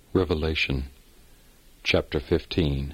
Revelation, chapter 15.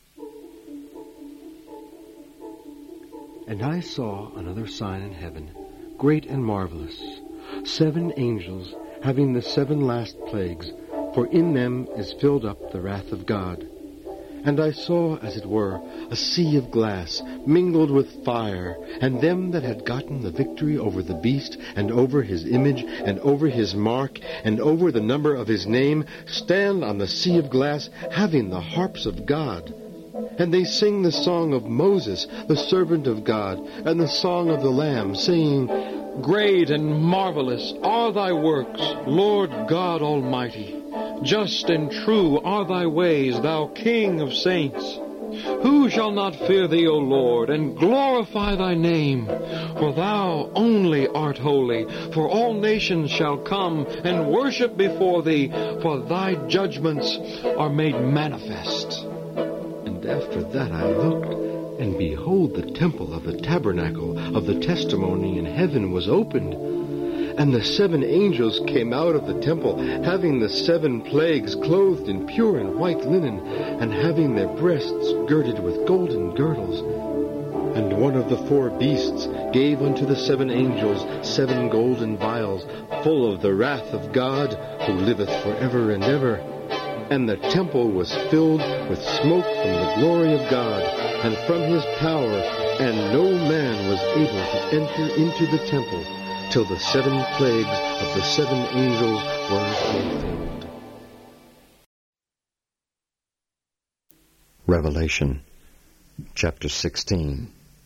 And I saw another sign in heaven, great and marvelous, 7 angels having the 7 last plagues, for in them is filled up the wrath of God. And I saw, as it were, a sea of glass, mingled with fire, and them that had gotten the victory over the beast, and over his image, and over his mark, and over the number of his name, stand on the sea of glass, having the harps of God. And they sing the song of Moses, the servant of God, and the song of the Lamb, saying, Great and marvelous are thy works, Lord God Almighty. Just and true are thy ways, thou King of saints. Who shall not fear thee, O Lord, and glorify thy name? For thou only art holy, for all nations shall come and worship before thee, for thy judgments are made manifest. And after that I looked, and behold, the temple of the tabernacle of the testimony in heaven was opened. And the 7 angels came out of the temple, having the 7 plagues, clothed in pure and white linen, and having their breasts girded with golden girdles. And one of the 4 beasts gave unto the 7 angels 7 golden vials, full of the wrath of God, who liveth forever and ever. And the temple was filled with smoke from the glory of God, and from his power, and no man was able to enter into the temple, till the 7 plagues of the 7 angels were fulfilled. Revelation, chapter 16.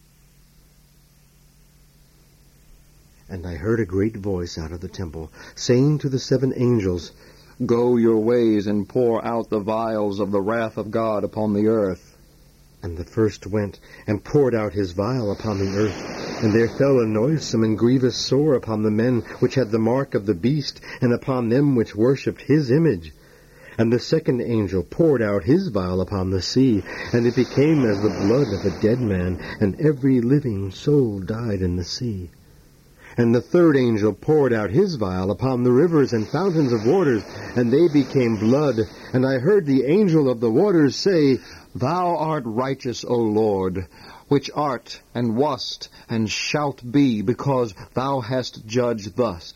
And I heard a great voice out of the temple, saying to the 7 angels, Go your ways, and pour out the vials of the wrath of God upon the earth. And the first went, and poured out his vial upon the earth. And there fell a noisome and grievous sore upon the men which had the mark of the beast, and upon them which worshipped his image. And the 2nd angel poured out his vial upon the sea, and it became as the blood of a dead man, and every living soul died in the sea. And the 3rd angel poured out his vial upon the rivers and fountains of waters, and they became blood. And I heard the angel of the waters say, Thou art righteous, O Lord, which art, and wast, and shalt be, because thou hast judged thus.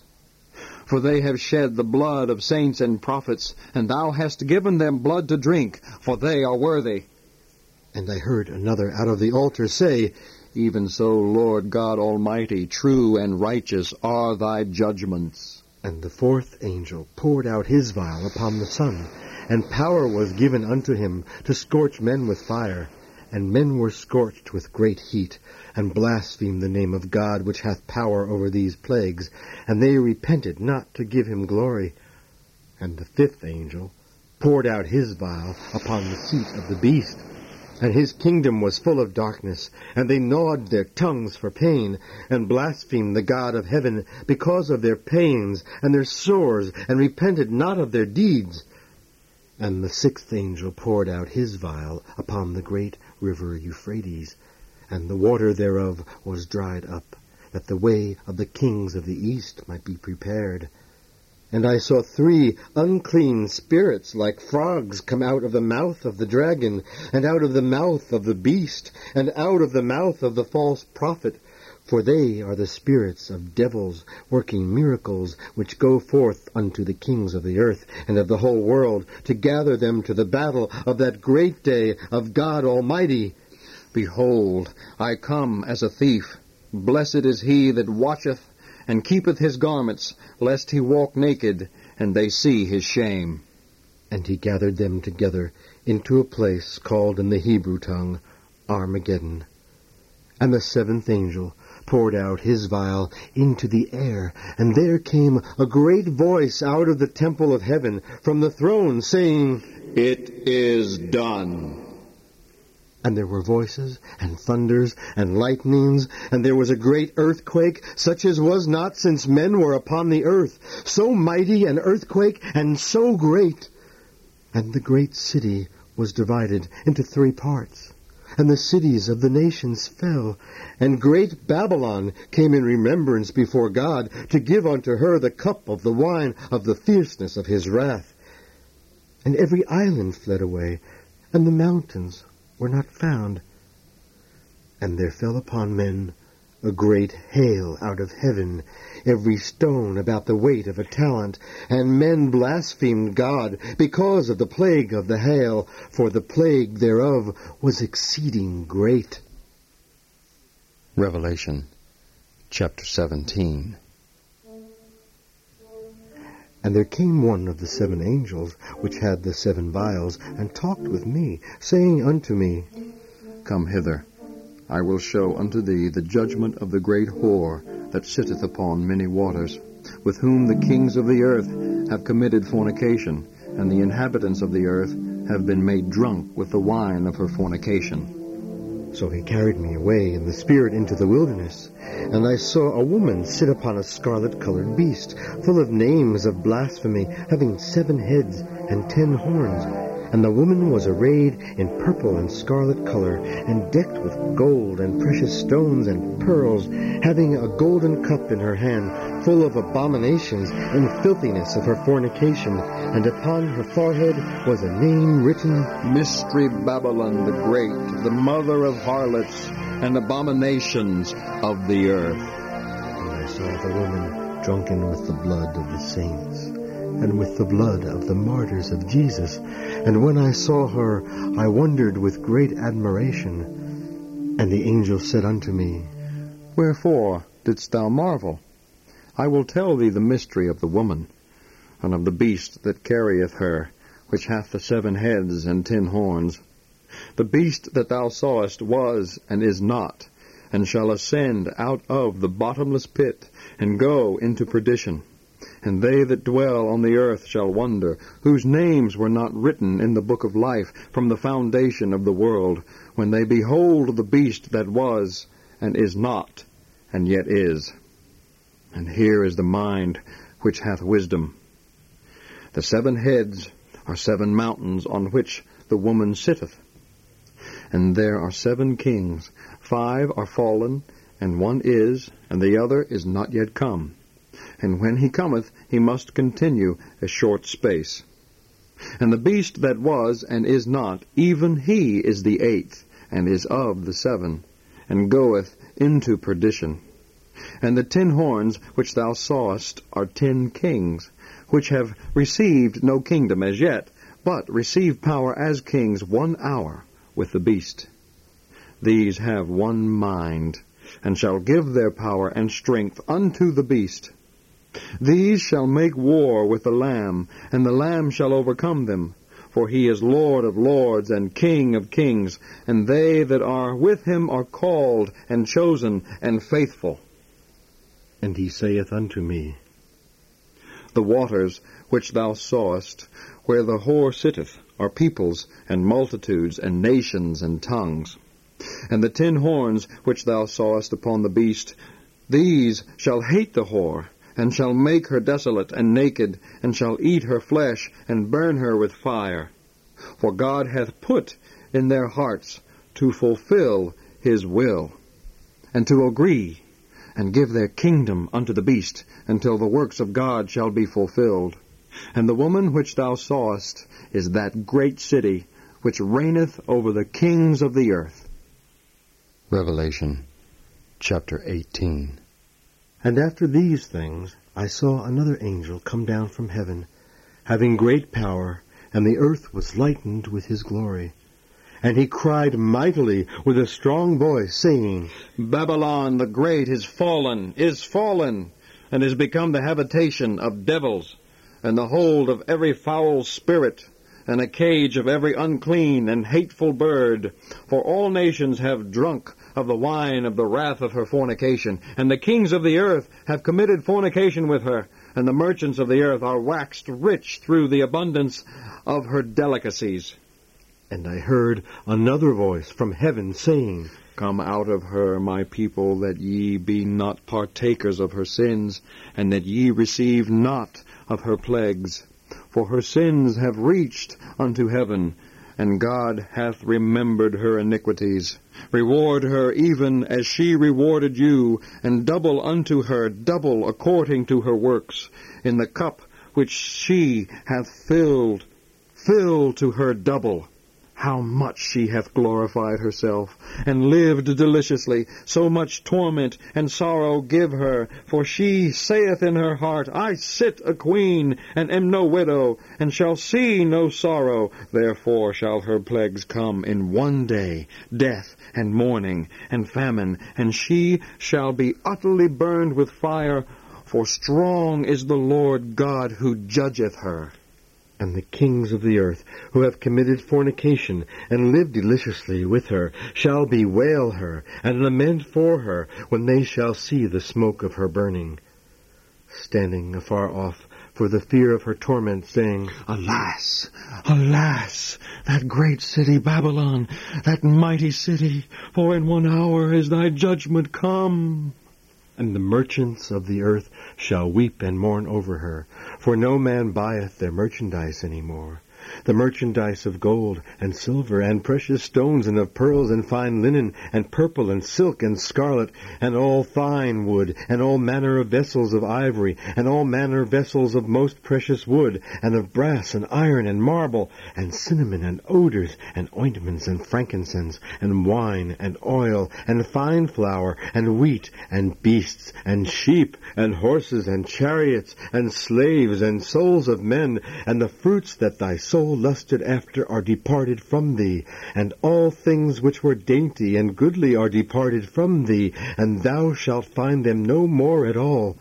For they have shed the blood of saints and prophets, and thou hast given them blood to drink, for they are worthy. And I heard another out of the altar say, Even so, Lord God Almighty, true and righteous are thy judgments. And the 4th angel poured out his vial upon the sun, and power was given unto him to scorch men with fire. And men were scorched with great heat, and blasphemed the name of God, which hath power over these plagues. And they repented not to give him glory. And the 5th angel poured out his vial upon the seat of the beast. And his kingdom was full of darkness, and they gnawed their tongues for pain, and blasphemed the God of heaven because of their pains and their sores, and repented not of their deeds. And the 6th angel poured out his vial upon the great river Euphrates, and the water thereof was dried up, that the way of the kings of the east might be prepared. And I saw 3 unclean spirits like frogs come out of the mouth of the dragon, and out of the mouth of the beast, and out of the mouth of the false prophet. For they are the spirits of devils, working miracles, which go forth unto the kings of the earth and of the whole world, to gather them to the battle of that great day of God Almighty. Behold, I come as a thief. Blessed is he that watcheth, and keepeth his garments, lest he walk naked, and they see his shame. And he gathered them together into a place called in the Hebrew tongue Armageddon. And the 7th angel poured out his vial into the air, and there came a great voice out of the temple of heaven from the throne, saying, It is done. And there were voices, and thunders, and lightnings, and there was a great earthquake, such as was not since men were upon the earth, so mighty an earthquake, and so great. And the great city was divided into 3 parts, and the cities of the nations fell. And great Babylon came in remembrance before God, to give unto her the cup of the wine of the fierceness of his wrath. And every island fled away, and the mountains were not found. And there fell upon men a great hail out of heaven, every stone about the weight of a talent. And men blasphemed God because of the plague of the hail, for the plague thereof was exceeding great. Revelation chapter 17. And there came one of the 7 angels, which had the 7 vials, and talked with me, saying unto me, Come hither, I will show unto thee the judgment of the great whore that sitteth upon many waters, with whom the kings of the earth have committed fornication, and the inhabitants of the earth have been made drunk with the wine of her fornication. So he carried me away in the spirit into the wilderness, and I saw a woman sit upon a scarlet-colored beast, full of names of blasphemy, having 7 heads and 10 horns. And the woman was arrayed in purple and scarlet color, and decked with gold and precious stones and pearls, having a golden cup in her hand, full of abominations and filthiness of her fornication. And upon her forehead was a name written, Mystery Babylon the Great, the mother of harlots and abominations of the earth. And I saw the woman drunken with the blood of the saints, and with the blood of the martyrs of Jesus. And when I saw her, I wondered with great admiration. And the angel said unto me, Wherefore didst thou marvel? I will tell thee the mystery of the woman, and of the beast that carrieth her, which hath the 7 heads and 10 horns. The beast that thou sawest was and is not, and shall ascend out of the bottomless pit, and go into perdition. And they that dwell on the earth shall wonder, whose names were not written in the book of life from the foundation of the world, when they behold the beast that was, and is not, and yet is. And here is the mind which hath wisdom. The 7 heads are 7 mountains on which the woman sitteth. And there are 7 kings, 5 are fallen, and 1 is, and the other is not yet come. And when he cometh, he must continue a short space. And the beast that was and is not, even he is the 8th, and is of the 7, and goeth into perdition. And the 10 horns which thou sawest are 10 kings, which have received no kingdom as yet, but receive power as kings 1 hour with the beast. These have 1 mind, and shall give their power and strength unto the beast. These shall make war with the Lamb, and the Lamb shall overcome them. For he is Lord of lords and King of kings, and they that are with him are called and chosen and faithful. And he saith unto me, The waters which thou sawest, where the whore sitteth, are peoples and multitudes and nations and tongues. And the 10 horns which thou sawest upon the beast, these shall hate the whore, and shall make her desolate and naked, and shall eat her flesh, and burn her with fire. For God hath put in their hearts to fulfill his will, and to agree, and give their kingdom unto the beast, until the works of God shall be fulfilled. And the woman which thou sawest is that great city, which reigneth over the kings of the earth. Revelation chapter 18. And after these things I saw another angel come down from heaven, having great power, and the earth was lightened with his glory. And he cried mightily with a strong voice, saying, Babylon the great is fallen, and is become the habitation of devils, and the hold of every foul spirit, and a cage of every unclean and hateful bird. For all nations have drunk of the wine of the wrath of her fornication, and the kings of the earth have committed fornication with her, and the merchants of the earth are waxed rich through the abundance of her delicacies. And I heard another voice from heaven saying, Come out of her, my people, that ye be not partakers of her sins, and that ye receive not of her plagues. For her sins have reached unto heaven, and God hath remembered her iniquities. Reward her even as she rewarded you, and double unto her, double according to her works, in the cup which she hath filled fill to her double. How much she hath glorified herself, and lived deliciously, so much torment and sorrow give her. For she saith in her heart, I sit a queen, and am no widow, and shall see no sorrow. Therefore shall her plagues come in one day, death and mourning and famine, and she shall be utterly burned with fire, for strong is the Lord God who judgeth her. And the kings of the earth, who have committed fornication, and lived deliciously with her, shall bewail her, and lament for her, when they shall see the smoke of her burning, standing afar off, for the fear of her torment, saying, Alas, alas, that great city Babylon, that mighty city, for in 1 hour is thy judgment come. And the merchants of the earth shall weep and mourn over her, for no man buyeth their merchandise any more. The merchandise of gold and silver and precious stones and of pearls and fine linen and purple and silk and scarlet and all fine wood and all manner of vessels of ivory and all manner of vessels of most precious wood and of brass and iron and marble and cinnamon and odors and ointments and frankincense and wine and oil and fine flour and wheat and beasts and sheep and horses and chariots and slaves and souls of men, and the fruits that thy soul lusted after are departed from thee, and all things which were dainty and goodly are departed from thee, and thou shalt find them no more at all.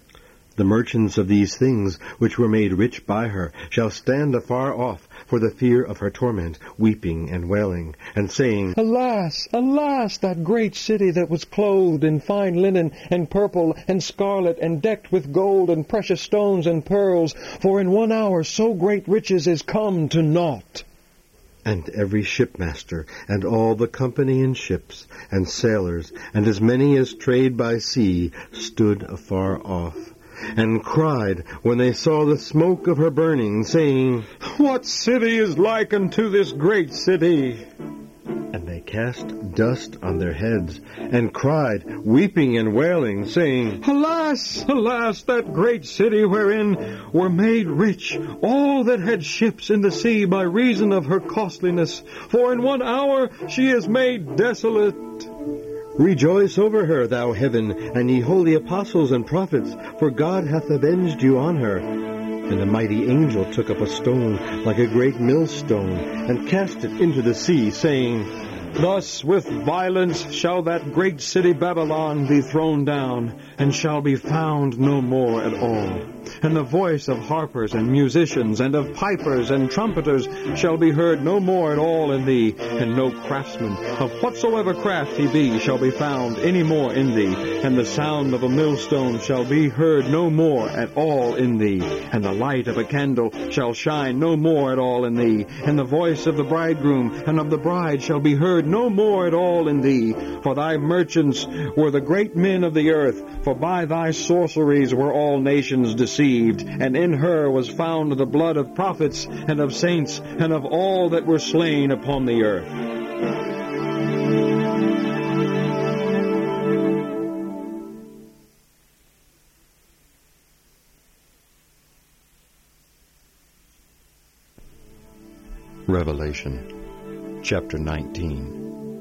The merchants of these things, which were made rich by her, shall stand afar off for the fear of her torment, weeping and wailing, and saying, Alas, alas, that great city that was clothed in fine linen and purple and scarlet and decked with gold and precious stones and pearls, for in 1 hour so great riches is come to naught. And every shipmaster, and all the company in ships, and sailors, and as many as trade by sea, stood afar off, and cried when they saw the smoke of her burning, saying, What city is like unto this great city? And they cast dust on their heads, and cried, weeping and wailing, saying, Alas, alas, that great city wherein were made rich all that had ships in the sea by reason of her costliness. For in 1 hour she is made desolate. Rejoice over her, thou heaven, and ye holy apostles and prophets, for God hath avenged you on her. And a mighty angel took up a stone like a great millstone, and cast it into the sea, saying, Thus with violence shall that great city Babylon be thrown down, and shall be found no more at all. And the voice of harpers and musicians, and of pipers and trumpeters, shall be heard no more at all in thee, and no craftsman, of whatsoever craft he be, shall be found any more in thee. And the sound of a millstone shall be heard no more at all in thee, and the light of a candle shall shine no more at all in thee, and the voice of the bridegroom and of the bride shall be heard no more at all in thee. For thy merchants were the great men of the earth, for by thy sorceries were all nations deceived, and in her was found the blood of prophets and of saints and of all that were slain upon the earth. Revelation, chapter 19.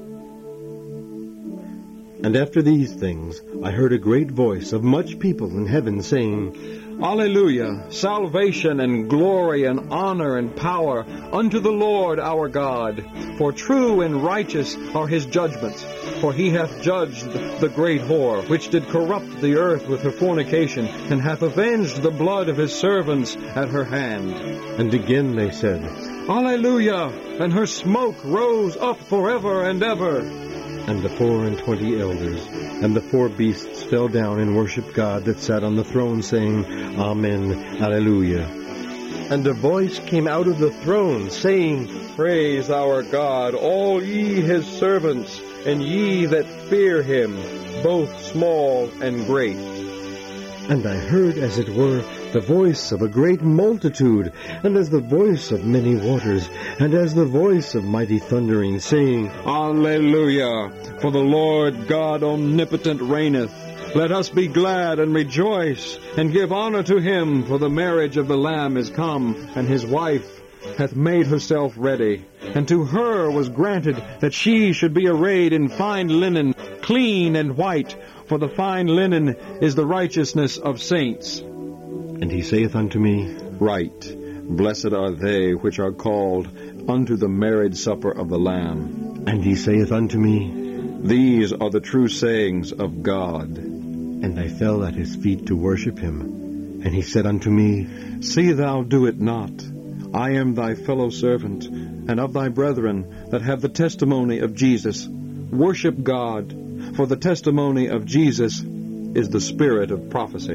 And after these things I heard a great voice of much people in heaven, saying, Alleluia! Salvation and glory and honor and power unto the Lord our God. For true and righteous are his judgments. For he hath judged the great whore, which did corrupt the earth with her fornication, and hath avenged the blood of his servants at her hand. And again they said, Alleluia! And her smoke rose up forever and ever. And the 24 elders and the 4 beasts fell down and worshipped God that sat on the throne, saying, Amen, Alleluia. And a voice came out of the throne, saying, Praise our God, all ye his servants, and ye that fear him, both small and great. And I heard, as it were, the voice of a great multitude, and as the voice of many waters, and as the voice of mighty thundering, saying, Alleluia! For the Lord God omnipotent reigneth. Let us be glad and rejoice, and give honor to him, for the marriage of the Lamb is come, and his wife hath made herself ready, and to her was granted that she should be arrayed in fine linen, clean and white, for the fine linen is the righteousness of saints. And he saith unto me, Right, blessed are they which are called unto the marriage supper of the Lamb. And he saith unto me, These are the true sayings of God. And I fell at his feet to worship him. And he said unto me, See thou do it not. I am thy fellow servant, and of thy brethren that have the testimony of Jesus. Worship God, for the testimony of Jesus is the spirit of prophecy.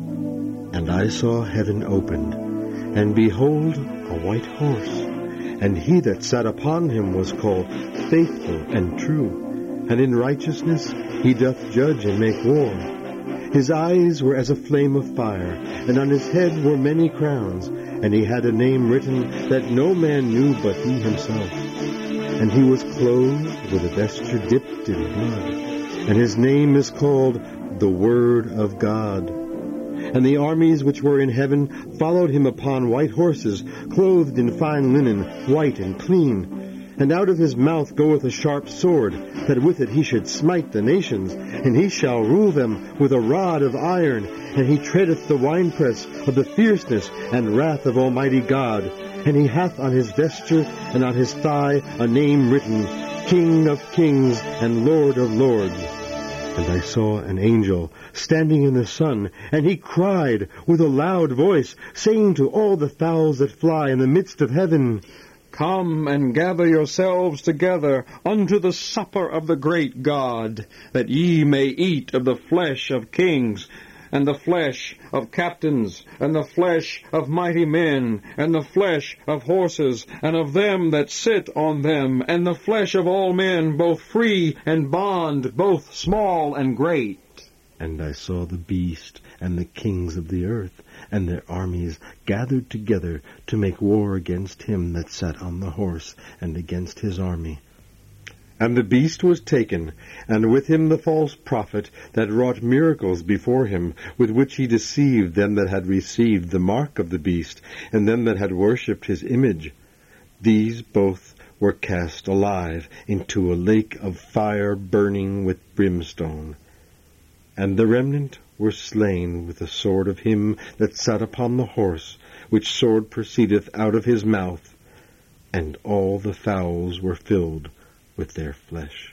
And I saw heaven opened, and behold, a white horse. And he that sat upon him was called Faithful and True, and in righteousness he doth judge and make war. His eyes were as a flame of fire, and on his head were many crowns, and he had a name written that no man knew but he himself. And he was clothed with a vesture dipped in blood, and his name is called the Word of God. And the armies which were in heaven followed him upon white horses, clothed in fine linen, white and clean. And out of his mouth goeth a sharp sword, that with it he should smite the nations. And he shall rule them with a rod of iron. And he treadeth the winepress of the fierceness and wrath of Almighty God. And he hath on his vesture and on his thigh a name written, King of Kings and Lord of Lords. And I saw an angel standing in the sun, and he cried with a loud voice, saying to all the fowls that fly in the midst of heaven, Come and gather yourselves together unto the supper of the great God, that ye may eat of the flesh of kings, and the flesh of captains, and the flesh of mighty men, and the flesh of horses, and of them that sit on them, and the flesh of all men, both free and bond, both small and great. And I saw the beast and the kings of the earth and their armies gathered together to make war against him that sat on the horse and against his army. And the beast was taken, and with him the false prophet that wrought miracles before him, with which he deceived them that had received the mark of the beast, and them that had worshipped his image. These both were cast alive into a lake of fire burning with brimstone. And the remnant were slain with the sword of him that sat upon the horse, which sword proceedeth out of his mouth, and all the fowls were filled with their flesh.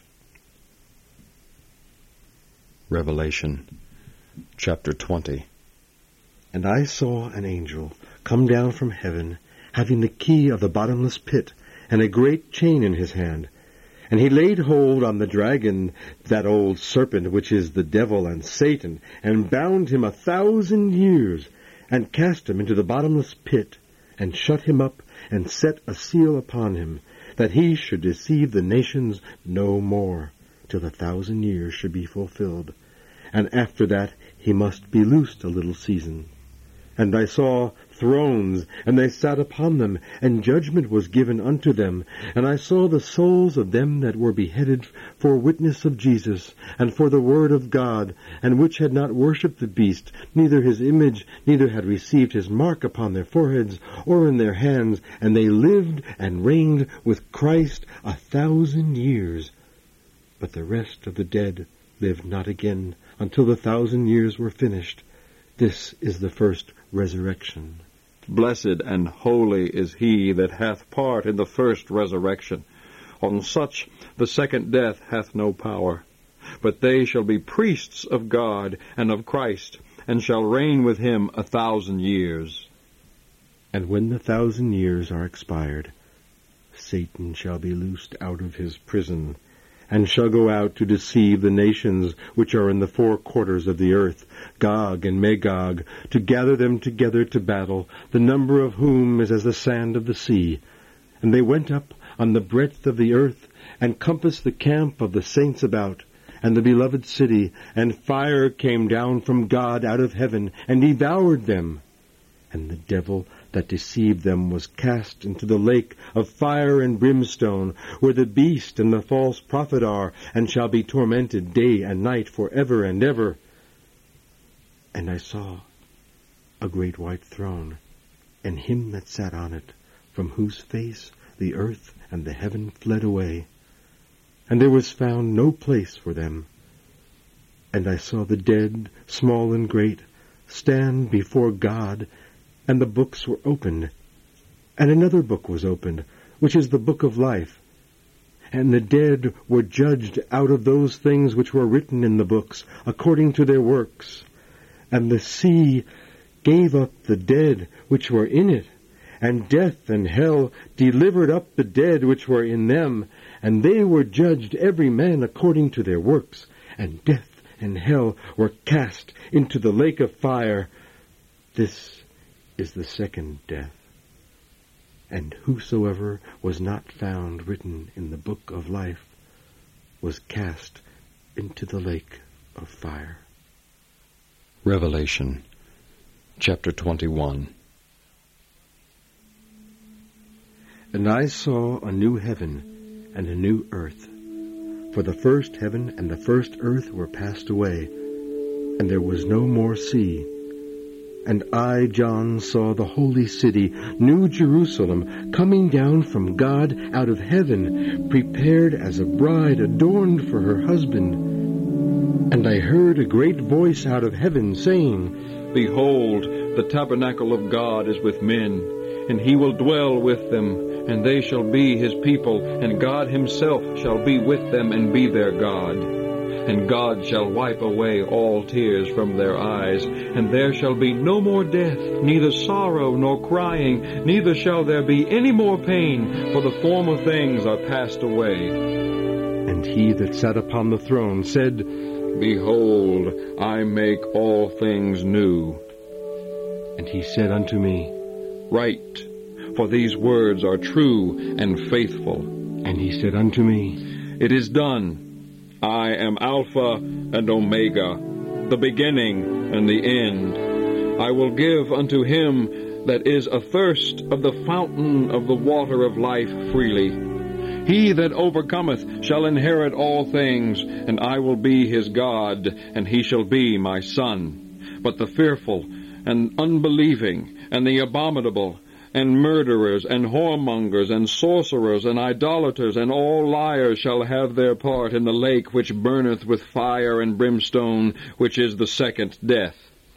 Revelation chapter 20. And I saw an angel come down from heaven, having the key of the bottomless pit, and a great chain in his hand. And he laid hold on the dragon, that old serpent, which is the devil and Satan, and bound him 1,000 years, and cast him into the bottomless pit, and shut him up, and set a seal upon him, that he should deceive the nations no more, till the 1,000 years should be fulfilled. And after that he must be loosed a little season. And I saw thrones, and they sat upon them, and judgment was given unto them. And I saw the souls of them that were beheaded for witness of Jesus, and for the word of God, and which had not worshipped the beast, neither his image, neither had received his mark upon their foreheads, or in their hands, and they lived and reigned with Christ 1,000 years. But the rest of the dead lived not again, until the 1,000 years were finished. This is the first resurrection. Blessed and holy is he that hath part in the first resurrection. On such the second death hath no power. But they shall be priests of God and of Christ, and shall reign with him 1,000 years. And when the 1,000 years are expired, Satan shall be loosed out of his prison, and shall go out to deceive the nations which are in the four quarters of the earth, Gog and Magog, to gather them together to battle, the number of whom is as the sand of the sea. And they went up on the breadth of the earth, and compassed the camp of the saints about, and the beloved city, and fire came down from God out of heaven, and devoured them. And the devil that deceived them was cast into the lake of fire and brimstone, where the beast and the false prophet are, and shall be tormented day and night forever and ever. And I saw a great white throne, and him that sat on it, from whose face the earth and the heaven fled away, and there was found no place for them. And I saw the dead, small and great, stand before God, and the books were opened. And another book was opened, which is the book of life. And the dead were judged out of those things which were written in the books, according to their works. And the sea gave up the dead which were in it, and death and hell delivered up the dead which were in them, and they were judged every man according to their works, and death and hell were cast into the lake of fire. This is the second death. And whosoever was not found written in the book of life was cast into the lake of fire. Revelation, chapter 21. And I saw a new heaven and a new earth. For the first heaven and the first earth were passed away, and there was no more sea. And I, John, saw the holy city, New Jerusalem, coming down from God out of heaven, prepared as a bride adorned for her husband. And I heard a great voice out of heaven, saying, Behold, the tabernacle of God is with men, and he will dwell with them, and they shall be his people, and God himself shall be with them and be their God. And God shall wipe away all tears from their eyes, and there shall be no more death, neither sorrow nor crying, neither shall there be any more pain, for the former things are passed away. And he that sat upon the throne said, Behold, I make all things new. And he said unto me, Write, for these words are true and faithful. And he said unto me, It is done. I am Alpha and Omega, the beginning and the end. I will give unto him that is athirst of the fountain of the water of life freely. He that overcometh shall inherit all things, and I will be his God, and he shall be my son. But the fearful, and unbelieving, and the abominable, and murderers, and whoremongers, and sorcerers, and idolaters, and all liars shall have their part in the lake which burneth with fire and brimstone, which is the second death.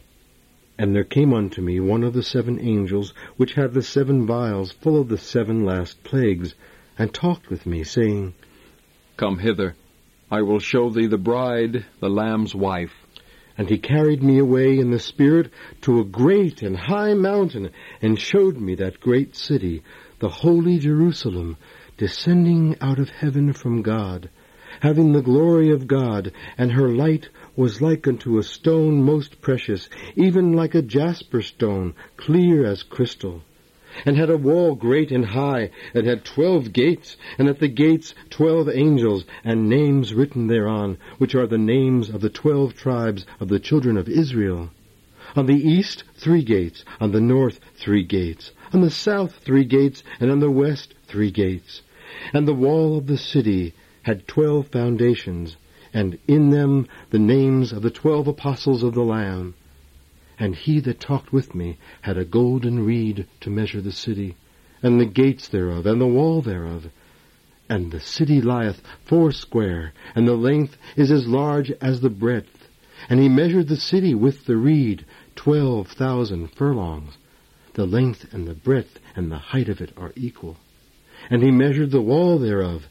And there came unto me one of the 7 angels, which had the 7 vials full of the 7 last plagues, and talked with me, saying, Come hither, I will show thee the bride, the Lamb's wife. And he carried me away in the Spirit to a great and high mountain, and showed me that great city, the holy Jerusalem, descending out of heaven from God, having the glory of God, and her light was like unto a stone most precious, even like a jasper stone, clear as crystal. And had a wall great and high, and had 12 gates, and at the gates 12 angels, and names written thereon, which are the names of the 12 tribes of the children of Israel. On the east 3 gates, on the north 3 gates, on the south 3 gates, and on the west 3 gates. And the wall of the city had 12 foundations, and in them the names of the 12 apostles of the Lamb. And he that talked with me had a golden reed to measure the city, and the gates thereof, and the wall thereof. And the city lieth foursquare, and the length is as large as the breadth. And he measured the city with the reed, 12,000 furlongs. The length and the breadth and the height of it are equal. And he measured the wall thereof,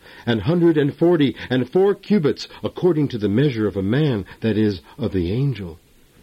144 cubits, according to the measure of a man, that is, of the angel.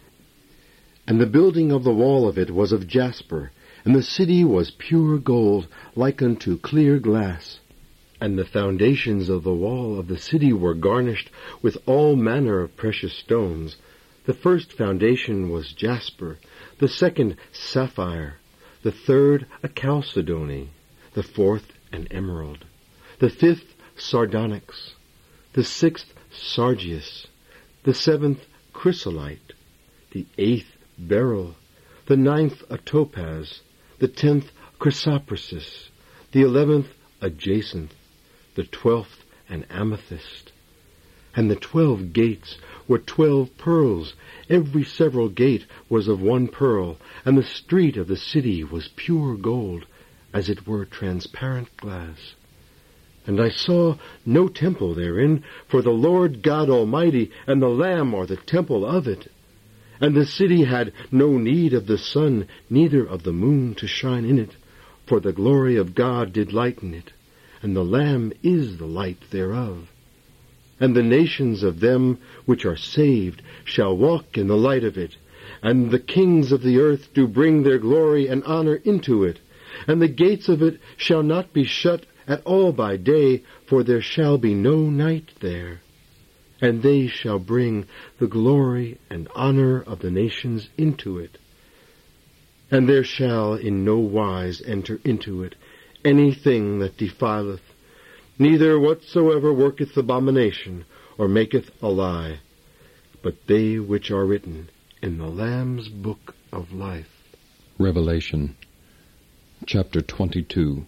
And the building of the wall of it was of jasper, and the city was pure gold, like unto clear glass. And the foundations of the wall of the city were garnished with all manner of precious stones. The first foundation was jasper, the second sapphire, the third a chalcedony, the fourth an emerald, the fifth sardonyx, the sixth sardius, the seventh chrysolite, the eighth beryl, the 9th a topaz, the 10th chrysoprasus, the 11th a jacinth, the 12th an amethyst. And the 12 gates were 12 pearls. Every several gate was of 1 pearl, and the street of the city was pure gold, as it were transparent glass. And I saw no temple therein, for the Lord God Almighty and the Lamb are the temple of it. And the city had no need of the sun, neither of the moon to shine in it, for the glory of God did lighten it, and the Lamb is the light thereof. And the nations of them which are saved shall walk in the light of it, and the kings of the earth do bring their glory and honor into it, and the gates of it shall not be shut at all by day, for there shall be no night there. And they shall bring the glory and honor of the nations into it. And there shall in no wise enter into it anything that defileth, neither whatsoever worketh abomination, or maketh a lie, but they which are written in the Lamb's book of life. Revelation, chapter 22.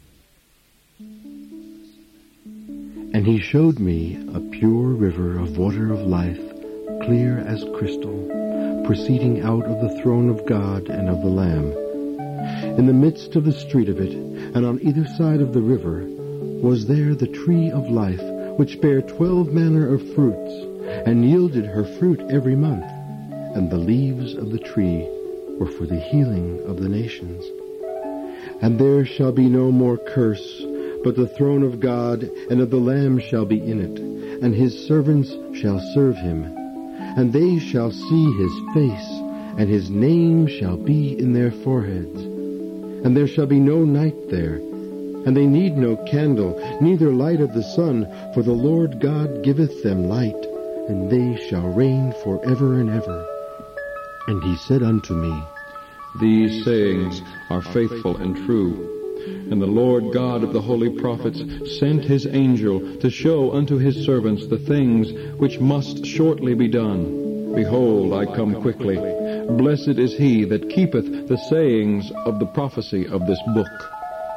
And he showed me a pure river of water of life, clear as crystal, proceeding out of the throne of God and of the Lamb. In the midst of the street of it, and on either side of the river, was there the tree of life, which bare 12 manner of fruits, and yielded her fruit every month. And the leaves of the tree were for the healing of the nations. And there shall be no more curse, but the throne of God and of the Lamb shall be in it, and his servants shall serve him. And they shall see his face, and his name shall be in their foreheads. And there shall be no night there, and they need no candle, neither light of the sun, for the Lord God giveth them light, and they shall reign forever and ever. And he said unto me, These sayings are faithful and true. And the Lord God of the holy prophets sent his angel to show unto his servants the things which must shortly be done. Behold, I come quickly. Blessed is he that keepeth the sayings of the prophecy of this book.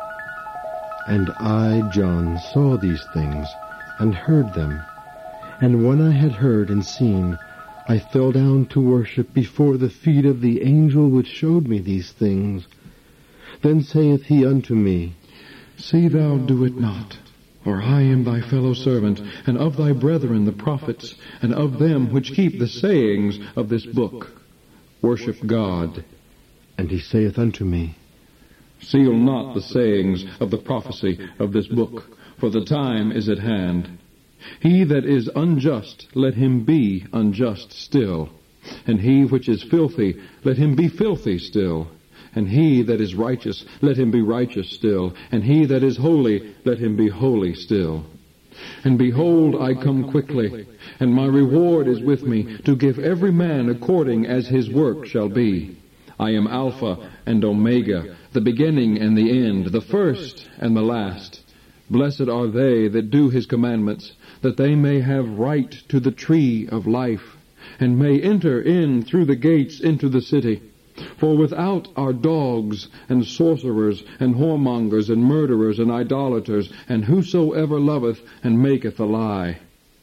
And I, John, saw these things, and heard them. And when I had heard and seen, I fell down to worship before the feet of the angel which showed me these things. Then saith he unto me, See thou do it not, for I am thy fellow servant, and of thy brethren the prophets, and of them which keep the sayings of this book. Worship God. And he saith unto me, Seal not the sayings of the prophecy of this book, for the time is at hand. He that is unjust, let him be unjust still. And he which is filthy, let him be filthy still. And he that is righteous, let him be righteous still. And he that is holy, let him be holy still. And behold, I come quickly, and my reward is with me, to give every man according as his work shall be. I am Alpha and Omega, the beginning and the end, the first and the last. Blessed are they that do his commandments, that they may have right to the tree of life, and may enter in through the gates into the city. For without are dogs, and sorcerers, and whoremongers, and murderers, and idolaters, and whosoever loveth and maketh a lie.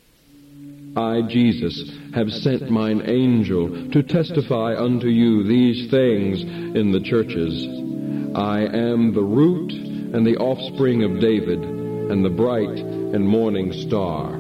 I, Jesus, have sent mine angel to testify unto you these things in the churches. I am the root and the offspring of David, and the bright and morning star.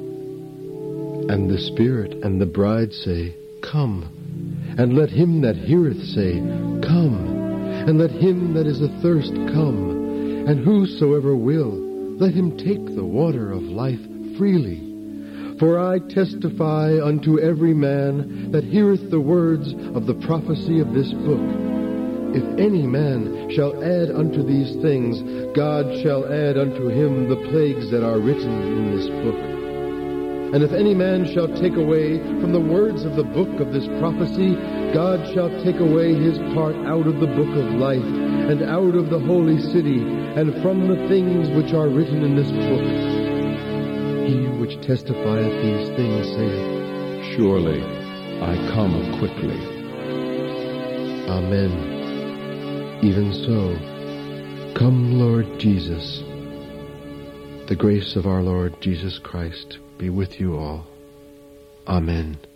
And the Spirit and the bride say, Come. And let him that heareth say, Come. And let him that is athirst come. And whosoever will, let him take the water of life freely. For I testify unto every man that heareth the words of the prophecy of this book. If any man shall add unto these things, God shall add unto him the plagues that are written in this book. And if any man shall take away from the words of the book of this prophecy, God shall take away his part out of the book of life, and out of the holy city, and from the things which are written in this book. He which testifieth these things saith, Surely I come quickly. Amen. Even so, come, Lord Jesus. The grace of our Lord Jesus Christ be with you all. Amen.